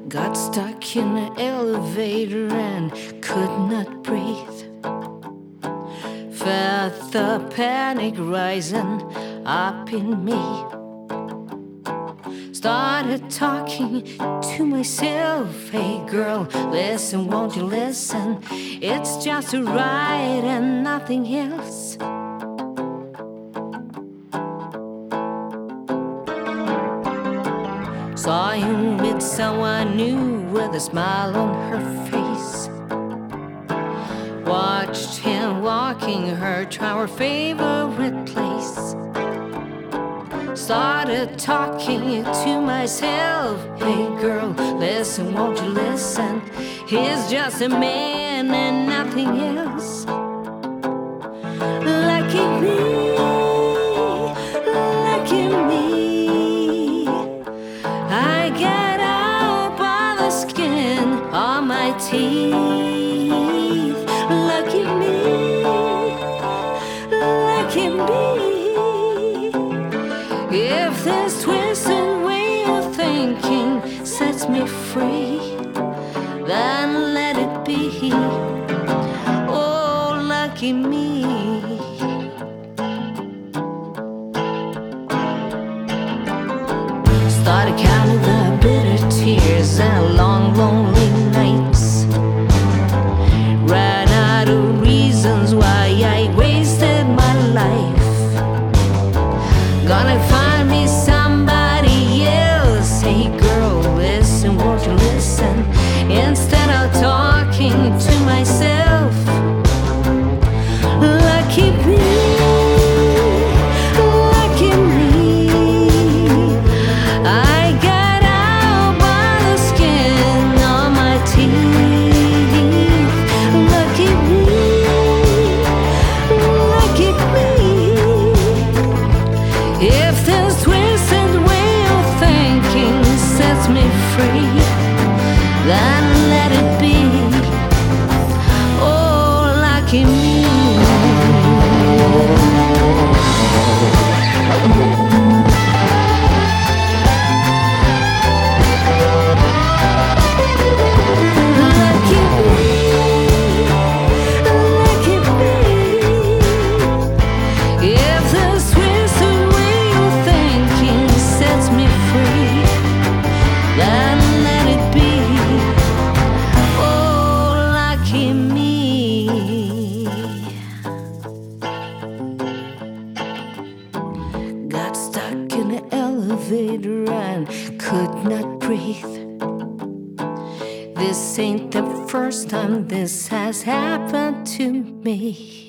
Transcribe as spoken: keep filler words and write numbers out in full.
Got stuck in the elevator and could not breathe. Felt the panic rising up in me. Started talking to myself. Hey girl, listen, won't you listen? It's just a ride and nothing else. Saw him with someone new with a smile on her face. Watched him walking her to our favorite place. Started talking to myself. Hey girl, listen, won't you listen? He's just a man and nothing else. Lucky me, lucky me. I got up all the skin on my teeth. Lucky me, lucky me. If this twisted way of thinking sets me free, then let it be. Oh, lucky me. Started counting the bitter tears and long, lonely nights. Ran out of reasons why I wasted my life. Gonna find me somebody else. Hey girl, listen, won't you listen? Instead of talking to myself. Lucky me, lucky me. I got out by the skin on my teeth. Lucky me, lucky me. If this twisted way of thinking sets me free, then let it be. Oh, lucky me. Lucky me, lucky me. If this twisted way of thinking sets me free, then let it be. Oh, lucky me. Got stuck in the elevator and could not breathe. This ain't the first time this has happened to me.